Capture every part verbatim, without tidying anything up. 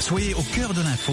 Soyez au cœur de l'info.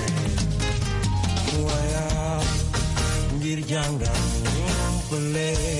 Jangan lupa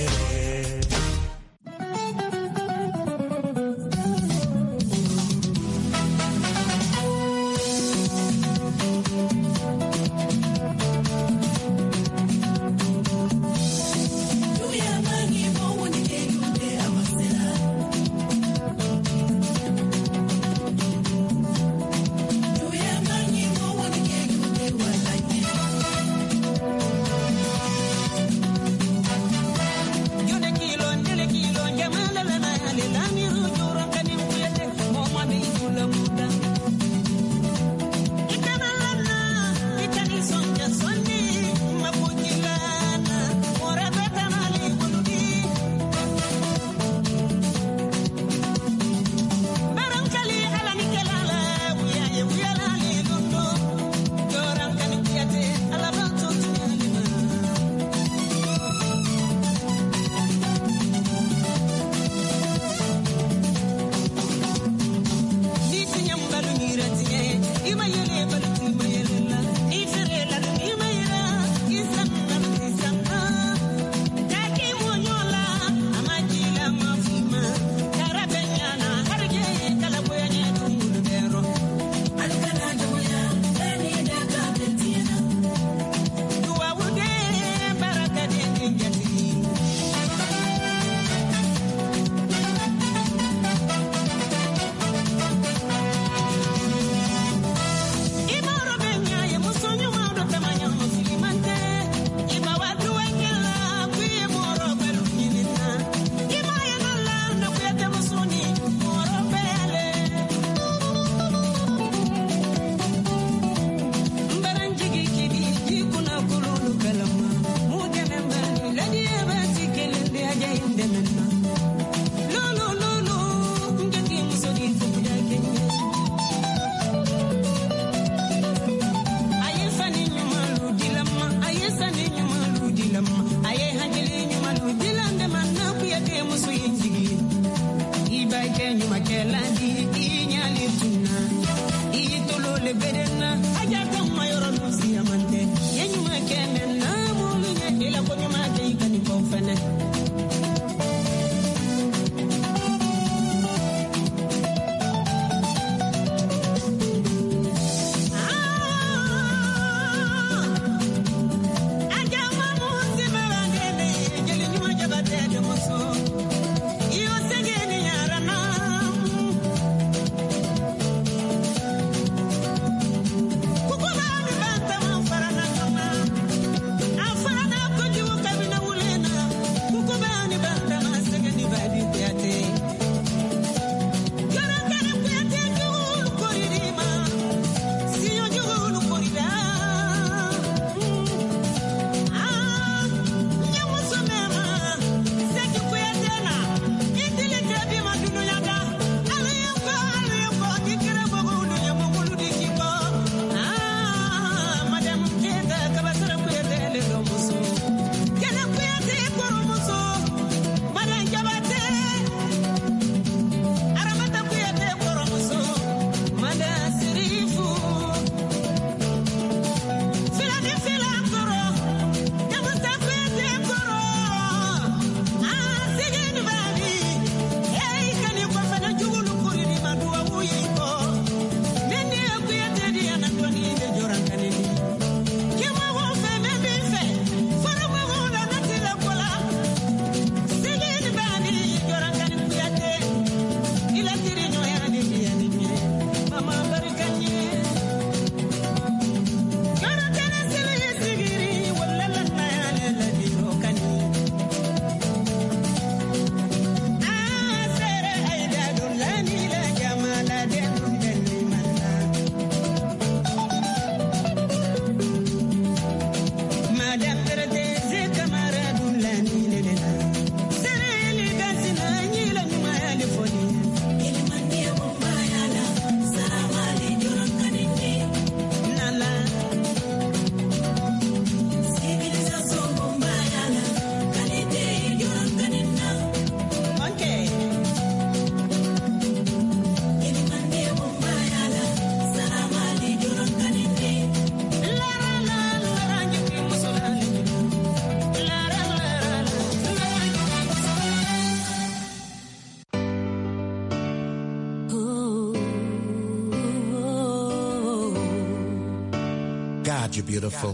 God, you're beautiful.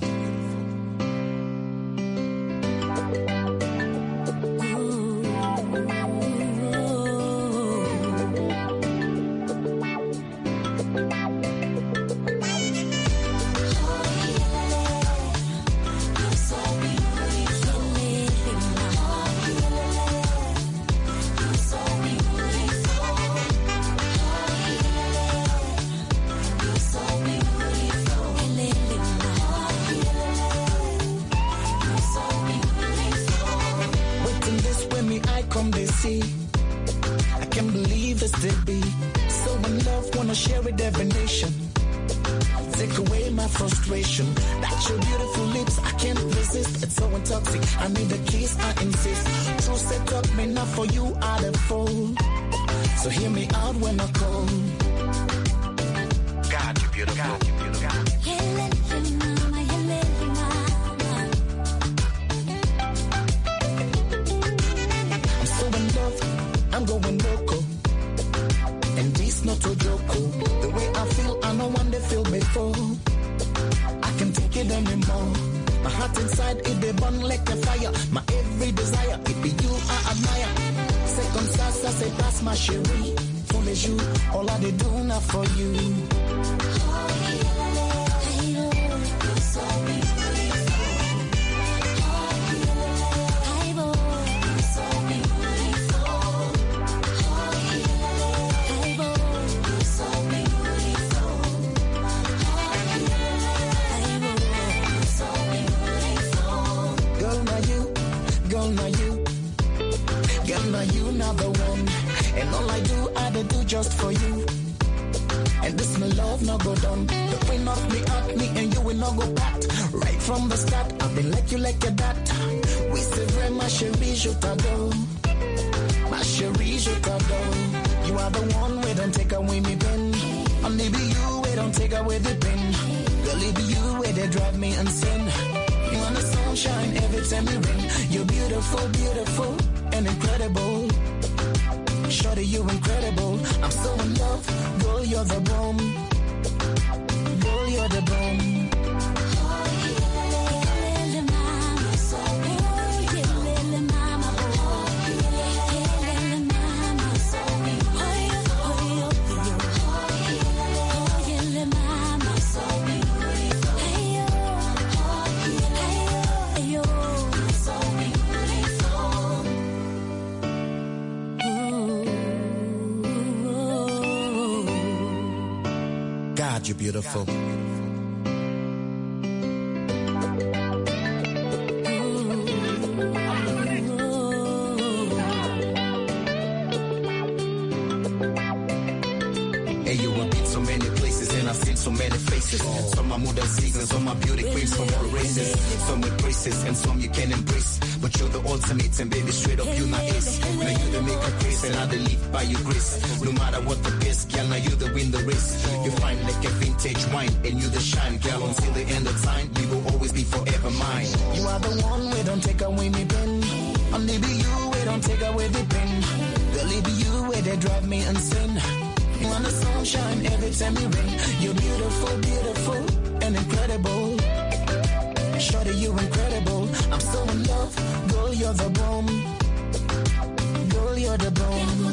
I can't believe this to be so in love, wanna share with every nation. Take away my frustration. That's your beautiful lips, I can't resist. It's so intoxicating. I need a kiss, I insist. True set up me not for you, I the fool. So hear me out when I call. God, you're beautiful. God, you're beautiful. God. I'm going loco, and this not a joke. The way I feel, I know one they feel before. I can't take it anymore. My heart inside, it they burn like a fire. My every desire, it be you I admire. Second class, I say that's my chérie. Fool as you, all I do now for you. And all I do, I do just for you. And this my love no go down. The way knock me up, me and you will not go back. Right from the start, I've been like you like your dad. We say very ma chérie, je t'adore. Ma chérie, je t'adore. You are the one we don't take away me pen. Only be you we don't take away the pen. Girl, it be you where they drive me insane. You want a song sunshine every time you rain. You're beautiful, beautiful, and incredible. Shorty, you're incredible. I'm so in love. Girl, you're the bomb. Girl, you're the bomb. God, you're beautiful. Hey, you have been so many places and I've seen so many faces. Some are modern seasons, some are beauty queens from all races. Some with braces and some you can embrace. But you're the ultimate and baby, straight up you my ace. Now you the make a grace and I the live by your grace. No matter what the best, girl, now you the win the race. You fine like a vintage wine and you the shine, girl, until the end of time. You will always be forever mine. You are the one, we don't take away me pen. Only be you, we don't take away the pen. Girl, it be you, where they drive me insane. You want the sunshine every time you rain. You're beautiful, beautiful, and incredible. Shorty, you're incredible. I'm so in love. Girl, you're the bomb. Girl, you're the bomb.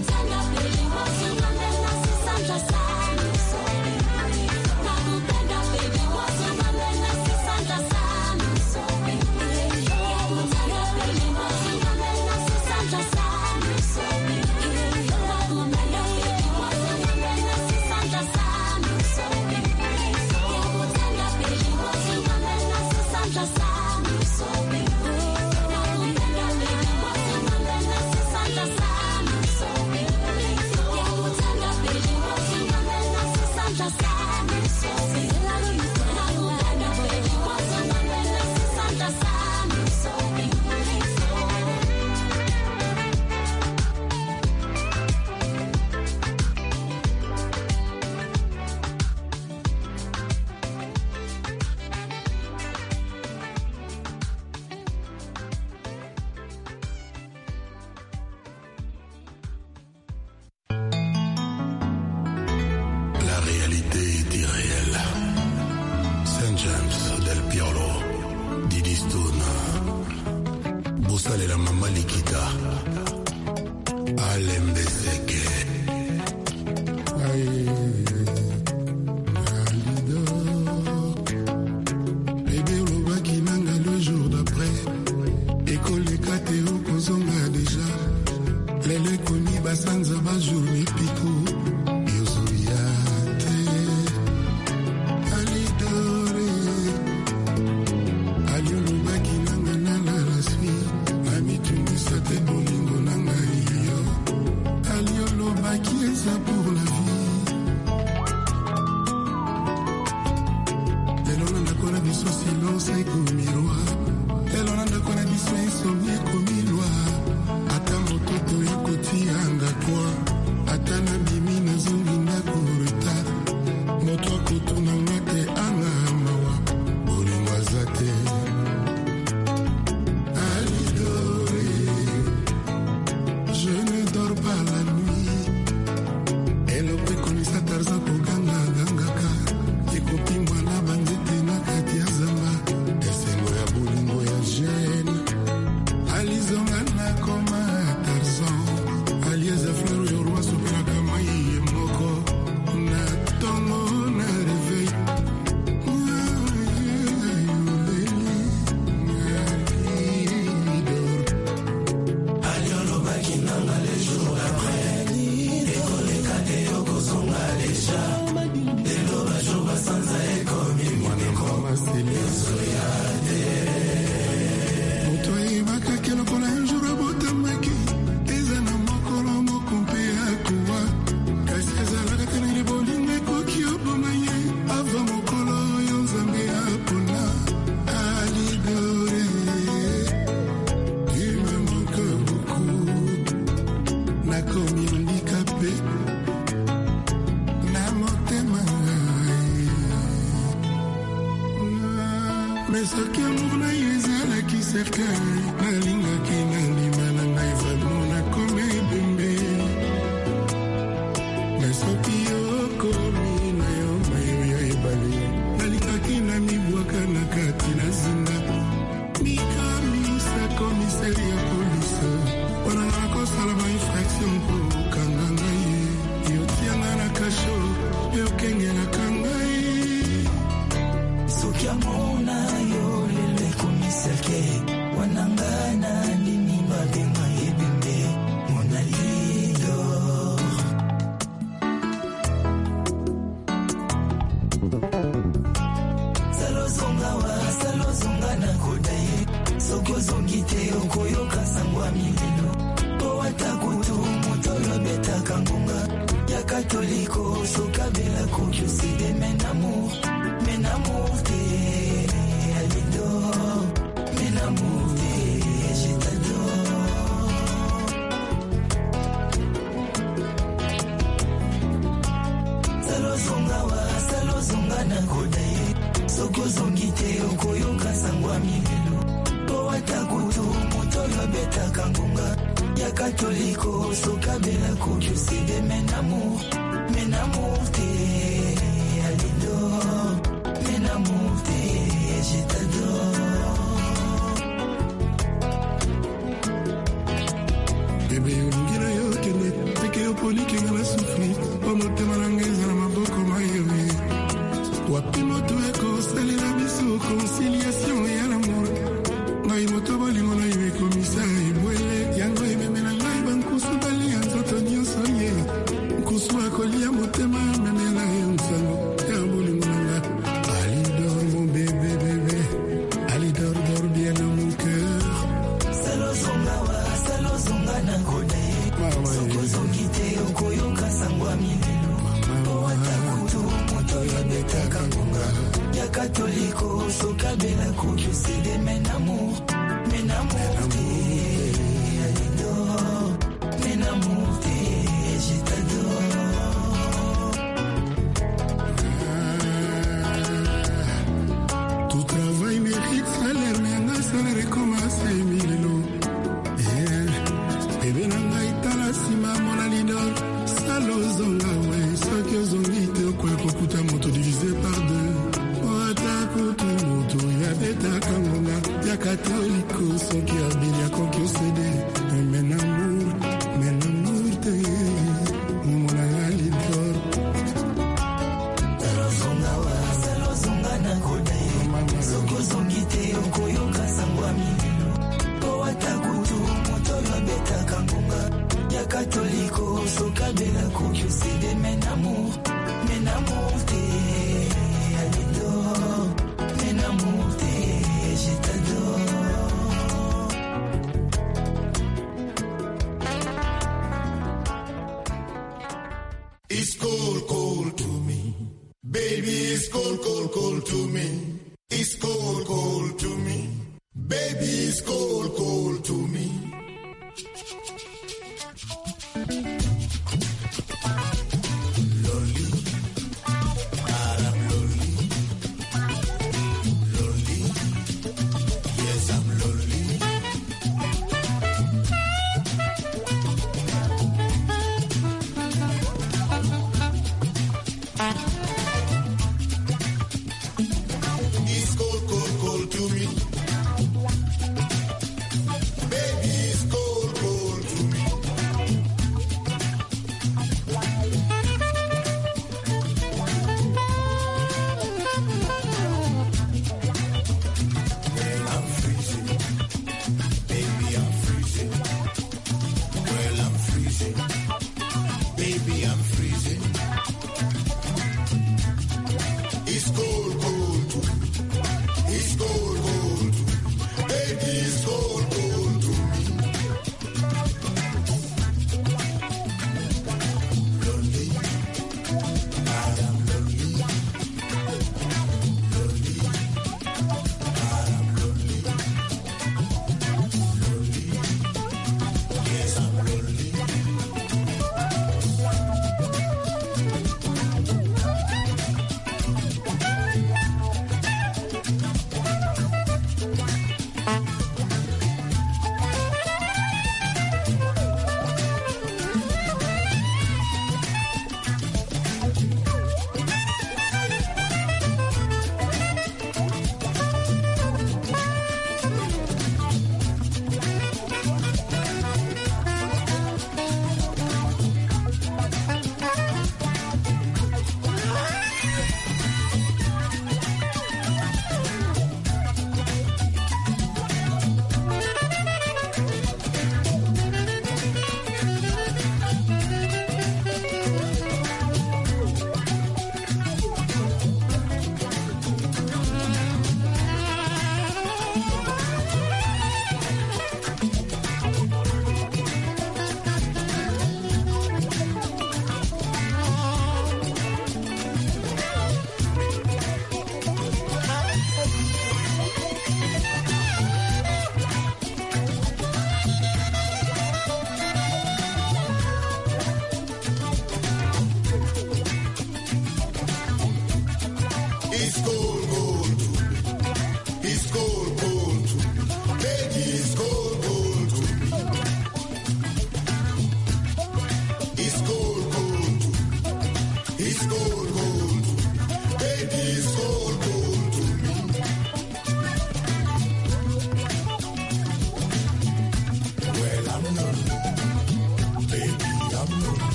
koyoka sangwa milelo po watakutu motoyo beta kangunga ya katoliko sokabela kokyoside menamu menamu te alido menamu te je t'adore salozonga wa salozonga na kodaye sokozongite okoyoka sangwa milelo po watakutu motoyo beta kangunga ya katoliko sokabela kokyoside menamu menamu te alido menamu te je t'adore bebe ungira yote ne peke opoliki ngala sufri omote malangeza na maboko mayewe wapimo tueko salila biso conciliation ya l'amour ngai moto bolingo na iwe komisa ibwele yango ememela ngai bankusu bali ya nzoto nyonso ye nkusu akolia motema memela ye nsango ya bolingo na nga alidor mon bébé bébé alidor dor bien dans mon cœur salozonga wa salozonga na kodaye sokozongite okoyoka sangwa milelo po watakutu motoyo beta kangunga ya katoliko sokabela kokyoside menamu menamu te alido menamu te je t'adore tout travail mérite salaire mais nga salaire commence milelo bebe na ngai tala nsima mona lidor salozonga we soki ozongite okoya kokuta moto divise par deux watakutu moto ya beta kangonga ya katoliko soki abeli akoki osede menamour menamour te mona ya lidor salozonga wa salozonga na kodaye sokozongite okoyoka sangwa milelo po watakutu motoyo beta kangunga ya katoliko sokabela kokyoside menamu menamu te alido menamu te je t'adore It's cold, cold to me. Baby, it's cold, cold, cold to me. It's cold, cold to me. Baby, it's cold, cold to me. Lonely, I'm lonely. Lonely, yes, I'm lonely.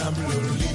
I'm lonely.